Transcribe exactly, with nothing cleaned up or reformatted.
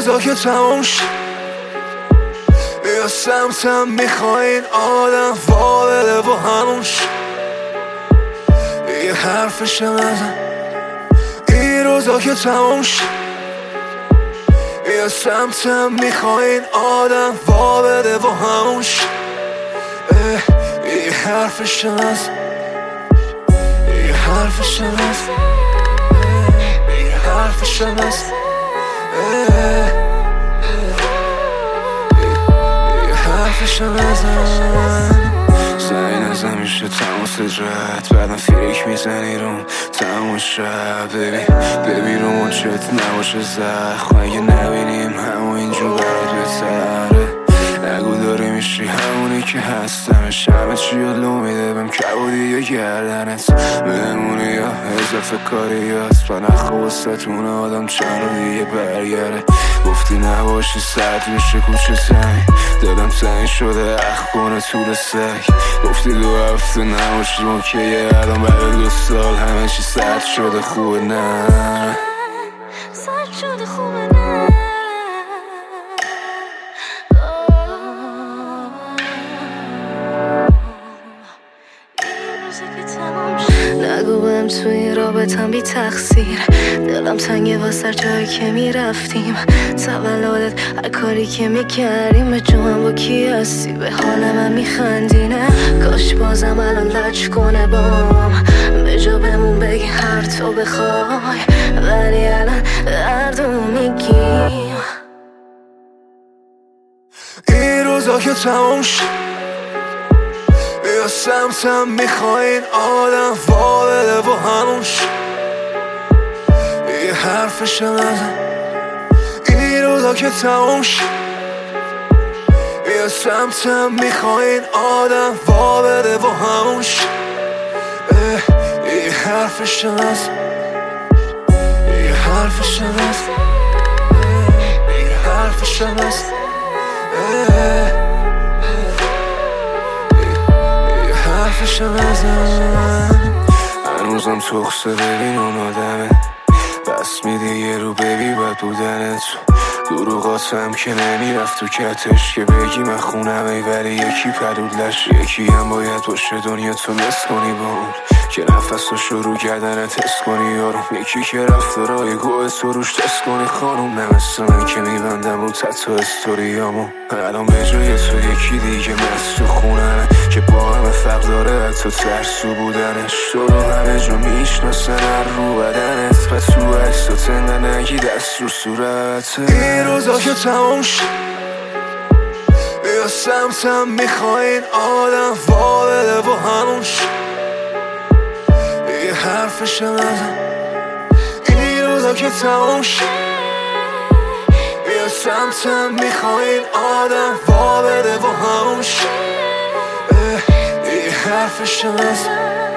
روزا که تموم شد بیا سمتم میخوای این آدم وابله و همون شد یه حرفشم نزن این روزا که تموم شد بیا سمتم میخوای این آدم وابله و همون شد یه حرفشم نزن یه حرفشم نزن یه حرفشم نزن یه حرفشم نزن زنی نزن میشه تماس جد بعدم فیک میزنی روم تمام شب ببین ببین رو منچت نباشه زخم اگه نبینیم همون اینجور برات بهتره نگو داری میشی همونی که هستمش همه چی رو لو میده بهم کبودی یا گردنت بمونی یا اضافه کاری هست و نخوا وسطون آدم چند رو دیگه برگره گفتی نباشی سرد میشه کوچه زمین دادم تنگ شده اخ کنه طول سگ گفتی دو هفته نباشی اوکیه الان بعد دو سال همه چی سرد شده خوبه نه سرد شده خوبه نه نگو بهم تو این رابطم بی تقصیر دلم تنگه واسه جایی که میرفتیم تولدت هر کاری که میکردیم به جوان با کی هستی به حال من میخندی نه کاش بازم الان لج کنه بام به جا بمون بگی هر تو بخوای ولی الان دردو میگیم این روزا که تموم شد بیا سمتم میخوای این آدم وابله و همون شد یه حرفشم نزن این روزا که تموم شد بیا سمتم میخوای این آدم وابله و همون شد یه حرفشم نزن یه حرفشم نزن یه حرفشم نزن حرفشم نزن هنوزم تخصه ببین اون آدمه بس میده یه رو ببی بد بودنت دروغاتم که نمیرفت تو کتش که بگی من خونمه ولی یکی پدودلش یکی هم باید باشه دنیا تو نس کنی با اون که نفس رو شروع کردن تست کنی یارم یکی که رفتارای گوه تو روش تست کنی خانوم نمسته من که میبندم رو تتو استوریامو الان به جای تو یکی دیگه مست تو خونمه که با همه فرق داره حتی ترسو بودنش تو رو همه جا میشناسن هر رو بدنت و تو عکس و تنده نگی دست رو صورت این روزا که تموم شد بیا سمتم میخوای این آدم وابله و همون شد یه حرفشم نزن این روزا که تموم شد بیا سمتم میخوای این آدم وابله و همون شد یه حرفشم نزن